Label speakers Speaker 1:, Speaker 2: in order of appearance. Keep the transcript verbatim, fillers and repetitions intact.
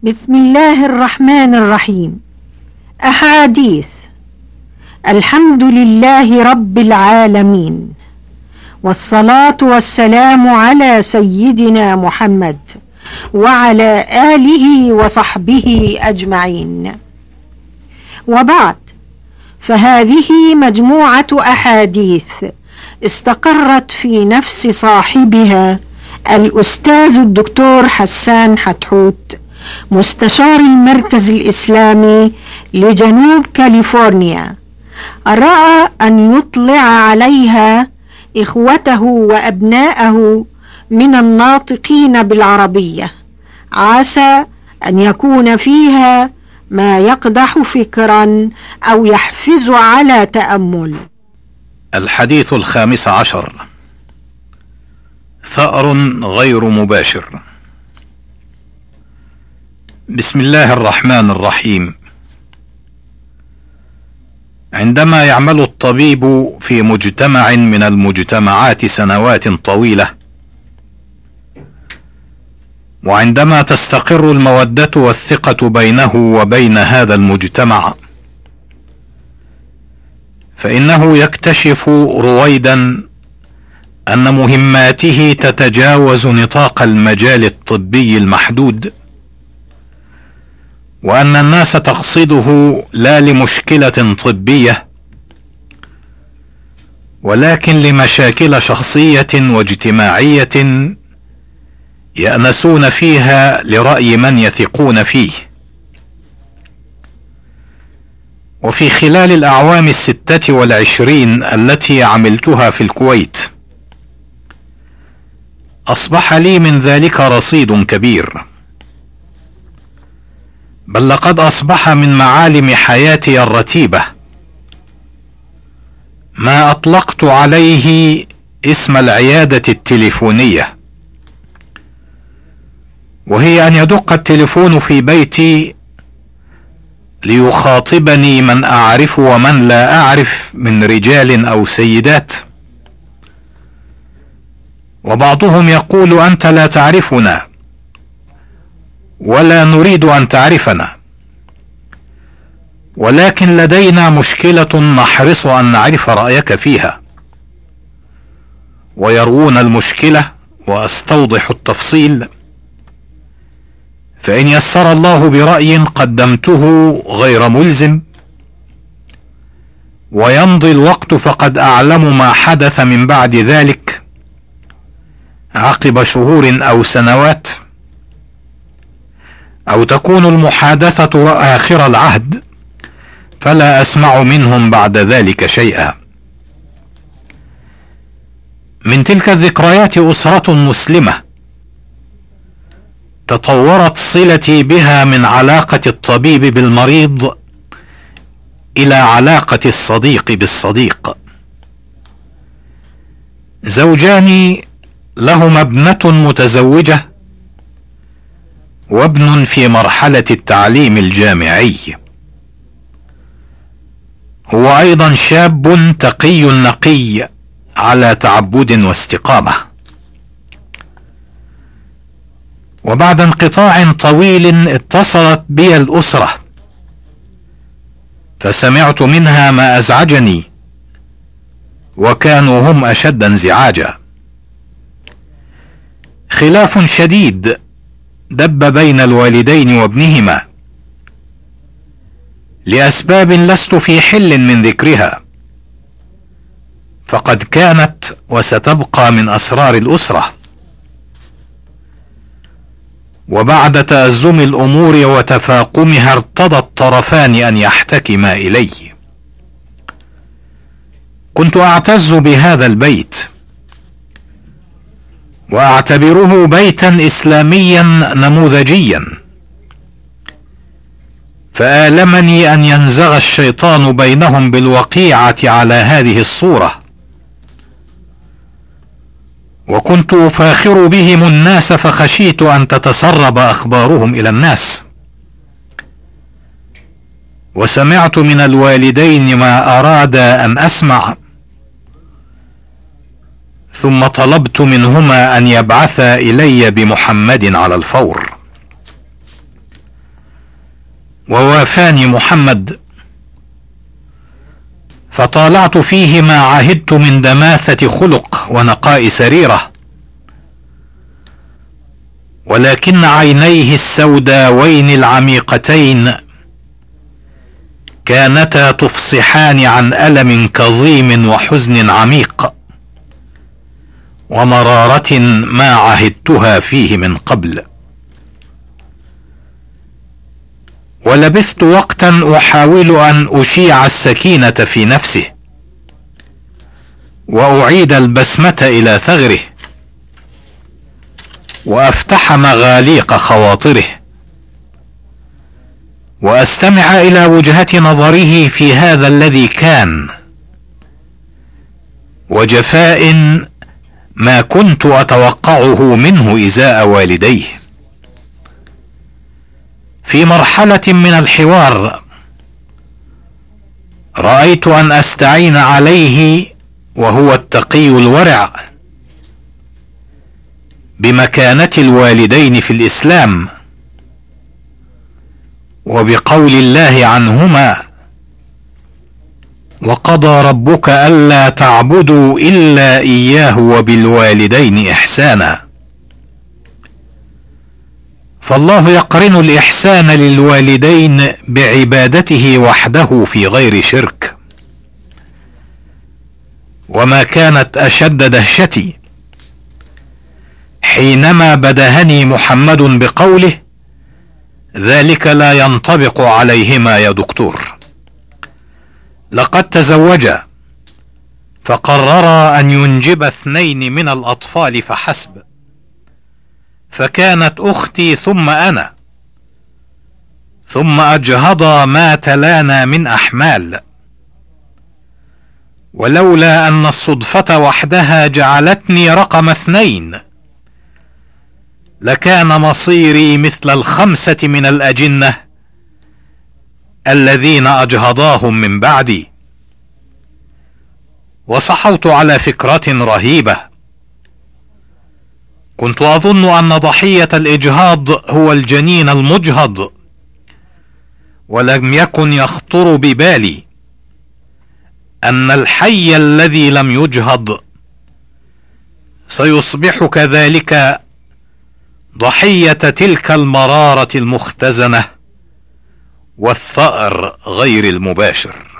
Speaker 1: بسم الله الرحمن الرحيم. أحاديث. الحمد لله رب العالمين، والصلاة والسلام على سيدنا محمد وعلى آله وصحبه أجمعين، وبعد، فهذه مجموعة أحاديث استقرت في نفس صاحبها الأستاذ الدكتور حسان حتحوت، مستشار المركز الإسلامي لجنوب كاليفورنيا، رأى أن يطلع عليها إخوته وأبناءه من الناطقين بالعربية، عسى أن يكون فيها ما يقدح فكرا أو يحفز على تأمل.
Speaker 2: الحديث الخامس عشر: ثأر غير مباشر. بسم الله الرحمن الرحيم. عندما يعمل الطبيب في مجتمع من المجتمعات سنوات طويلة، وعندما تستقر المودة والثقة بينه وبين هذا المجتمع، فإنه يكتشف رويدا أن مهماته تتجاوز نطاق المجال الطبي المحدود، وأن الناس تقصده لا لمشكلة طبية، ولكن لمشاكل شخصية واجتماعية يأنسون فيها لرأي من يثقون فيه. وفي خلال الأعوام الستة والعشرين التي عملتها في الكويت، أصبح لي من ذلك رصيد كبير، بل لقد أصبح من معالم حياتي الرتيبة ما أطلقت عليه اسم العيادة التليفونية، وهي أن يدق التليفون في بيتي ليخاطبني من أعرف ومن لا أعرف من رجال أو سيدات، وبعضهم يقول: أنت لا تعرفنا ولا نريد أن تعرفنا، ولكن لدينا مشكلة نحرص أن نعرف رأيك فيها. ويروون المشكلة وأستوضح التفصيل، فإن يسر الله برأي قدمته غير ملزم، ويمضي الوقت فقد أعلم ما حدث من بعد ذلك عقب شهور أو سنوات، أو تكون المحادثة آخر العهد فلا أسمع منهم بعد ذلك شيئا. من تلك الذكريات أسرة مسلمة تطورت صلتي بها من علاقة الطبيب بالمريض إلى علاقة الصديق بالصديق. زوجان لهما ابنة متزوجة وابن في مرحلة التعليم الجامعي، هو أيضا شاب تقي نقي على تعبد واستقامة. وبعد انقطاع طويل اتصلت بي الأسرة، فسمعت منها ما أزعجني، وكانوا هم أشد انزعاجا. خلاف شديد دب بين الوالدين وابنهما لأسباب لست في حل من ذكرها، فقد كانت وستبقى من أسرار الأسرة. وبعد تأزم الأمور وتفاقمها ارتضى الطرفان أن يحتكما إلي. كنت أعتز بهذا البيت وأعتبره بيتا إسلاميا نموذجيا، فآلمني أن ينزغ الشيطان بينهم بالوقيعة على هذه الصورة، وكنت أفاخر بهم الناس فخشيت أن تتسرب أخبارهم إلى الناس. وسمعت من الوالدين ما أراد أن أسمع، ثم طلبت منهما أن يبعثا إلي بمحمد على الفور. ووافاني محمد، فطالعت فيه ما عهدت من دماثة خلق ونقاء سريرة، ولكن عينيه السوداوين العميقتين كانتا تفصحان عن ألم كظيم وحزن عميق ومرارة ما عهدتها فيه من قبل. ولبثت وقتا أحاول أن أشيع السكينة في نفسه وأعيد البسمة إلى ثغره وأفتح مغاليق خواطره وأستمع إلى وجهة نظره في هذا الذي كان، وجفاء ما كنت أتوقعه منه إزاء والديه. في مرحلة من الحوار رأيت أن أستعين عليه وهو التقي الورع بمكانة الوالدين في الإسلام وبقول الله عنهما: وقضى ربك ألا تعبدوا إلا إياه وبالوالدين إحسانا. فالله يقرن الإحسان للوالدين بعبادته وحده في غير شرك. وما كانت أشد دهشتي حينما بدهني محمد بقوله: ذلك لا ينطبق عليهما يا دكتور، لقد تزوجا فقررا أن ينجب اثنين من الأطفال فحسب، فكانت أختي ثم أنا، ثم أجهضا ما تلانا من أحمال، ولولا أن الصدفة وحدها جعلتني رقم اثنين لكان مصيري مثل الخمسة من الأجنة الذين أجهضاهم من بعدي. وصحوت على فكرة رهيبة، كنت أظن أن ضحية الإجهاض هو الجنين المجهض، ولم يكن يخطر ببالي أن الحي الذي لم يجهض سيصبح كذلك ضحية تلك المرارة المختزنة والثأر غير المباشر.